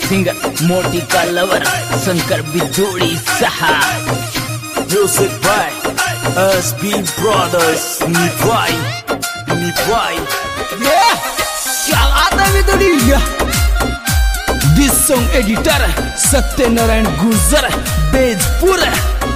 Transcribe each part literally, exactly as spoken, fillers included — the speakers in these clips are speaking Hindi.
सिंगर मोटी का लवर शंकर बिजोड़ी सहा music by S B brothers निभाई निभाई क्या आता बिजोड़ी this song editor Satyanarayan Gurjar Bejpur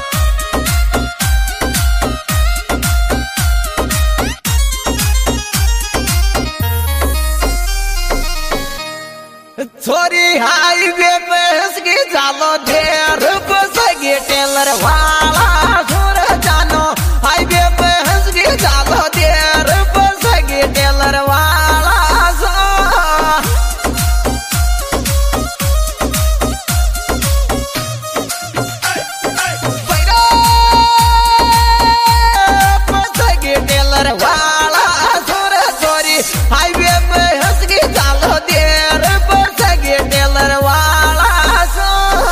छोरी हाईवे पे हंसगी जालो ढेर बसगी टेलर वाला छोर जानो हाईवे पे हंसगी जालो ढेर बसगी टेलर वाला सो बसगी टेलर वाला छोर छोरी हाईवे पे हंसगी जालो ढेर टेलर वाला सो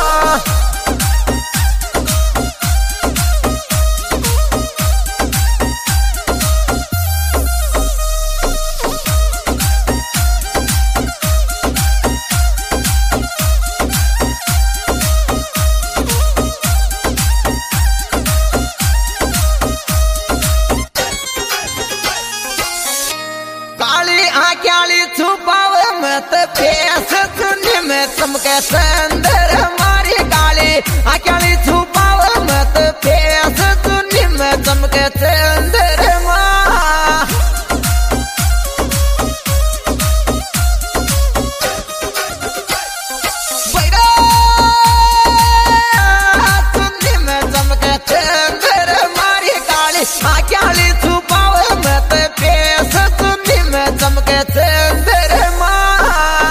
काली आँख्याली छुपाव मत फेस सुनी में चमके संदर हमारी काली आँख्याली छुपाव मत फेस सुनी में चमके संदर माँ सुनी में चमके संदर हमारी काली आँख्याली छुपाव मत फेस सुनी में चमके संदर माँ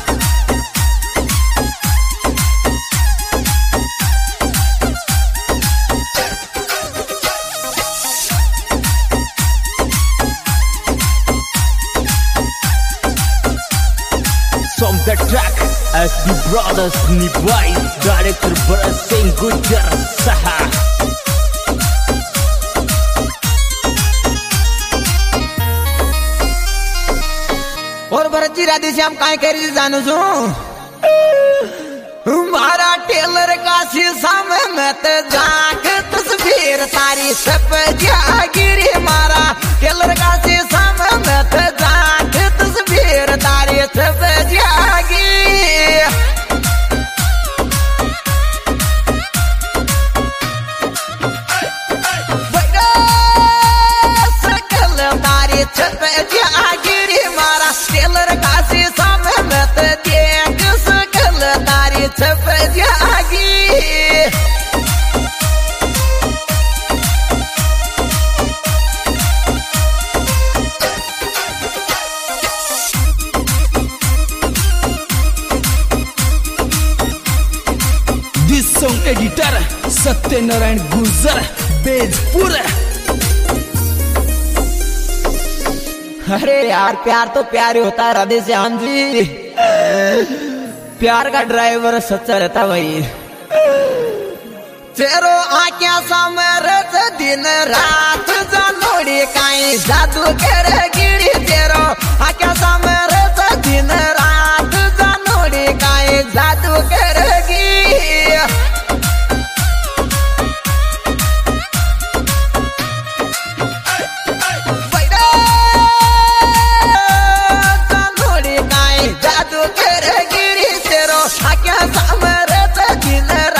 From the track S B Brothers निभाई डायरेक्टर भरत सिंह गुर्जर सहा और भरत जी राधे श्याम काय करी जानू छू हमारा टेलर का शीशा में मत जाके तस्वीर तारी सब जागिरी मारा टेलर का शीशा में मत जाके तस्वीर तारी सब जागी सकल तारी सब जागिरी मारा टेलर का शीशा में मत देख सकल तारी सब जागी this song editor Satyanarayan Gurjar Bejpur अरे यार प्यार तो प्यार ही होता है राधे श्याम जी प्यार का ड्राइवर सच्चा रहता भाई तेरो आँखियां सामने रच दिन रात जानोड़ी काई जादू कर गिरी तेरो आँखियां सामने रच दिन रात जानोड़ी काई जादू